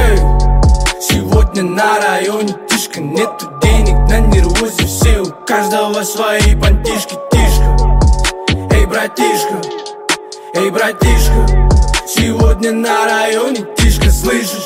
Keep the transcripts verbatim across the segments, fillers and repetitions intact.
окей. Сегодня на районе тишка, нету денег на нервозе все, у каждого свои понтишки, тишка. Эй, братишка, эй, братишка, сегодня на районе тишка, слышишь?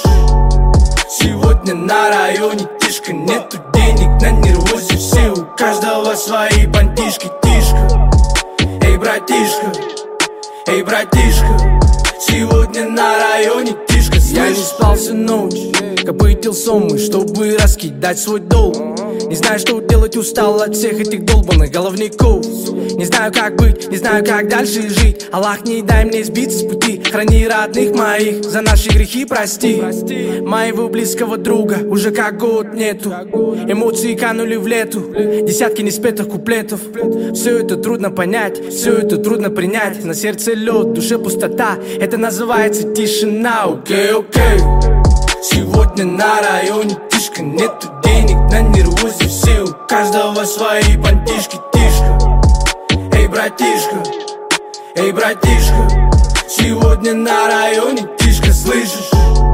Сегодня на районе тишка, нету денег на нервозе все, у каждого свои понтишки, тишка. Эй, братишка, эй, братишка, сегодня на районе тишка, слышишь? Я не спал всю ночь, копытил сомы, чтобы раскидать свой долг. Не знаю, что делать, устал от всех этих долбанных головников. Не знаю, как быть, не знаю, как дальше жить. Аллах, не дай мне сбиться с пути. Храни родных моих, за наши грехи прости. Моего близкого друга уже как год нету. Эмоции канули в лету, десятки неспетых куплетов. Все это трудно понять, все это трудно принять. На сердце лед, в душе пустота, это называется тишина. Окей, окей. Сегодня на районе тишка, нету денег на нервозе все, у каждого свои понтишки, тишка. Эй, братишка, эй, братишка, сегодня на районе тишка, слышишь?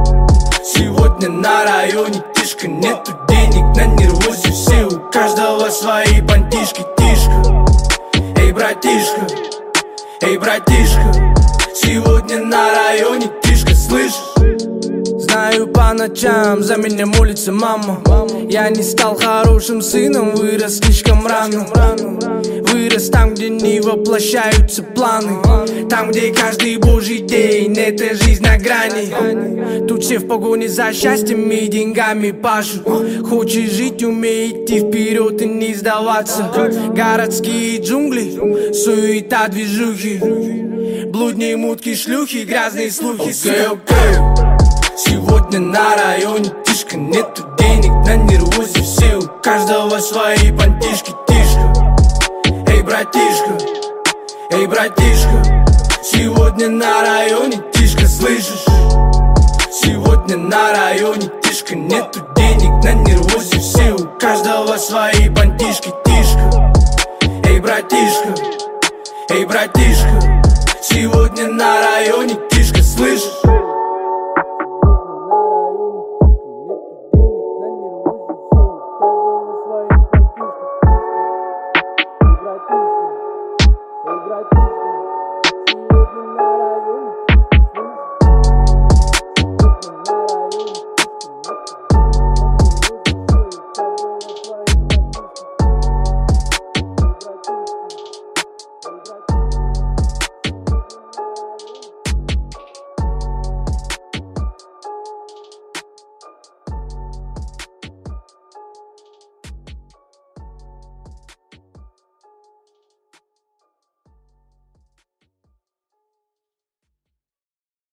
Сегодня на районе тишка, нету денег на нервозе все, у каждого свои понтишки, тишка. Эй, братишка, эй, братишка, сегодня на районе тишка, слышишь? Знаю, по ночам за меня молится мама. Я не стал хорошим сыном, вырос слишком рано. Вырос там, где не воплощаются планы, там, где каждый божий день это жизнь на грани. Тут все в погоне за счастьем и деньгами пашут. Хочешь жить, умей идти вперед и не сдаваться. Городские джунгли, суета, движухи, блудные мутки, шлюхи, грязные слухи. Окей, окей. Сегодня на районе тишка, нету денег на нервозе все, у каждого свои понтишки, тишка. Эй, братишка, эй, братишка, сегодня на районе тишка, слышишь? Сегодня на районе тишка, нету денег на нервозе все, у каждого свои понтишки, тишка. Эй, братишка, эй, братишка, сегодня на районе тишка, слышишь?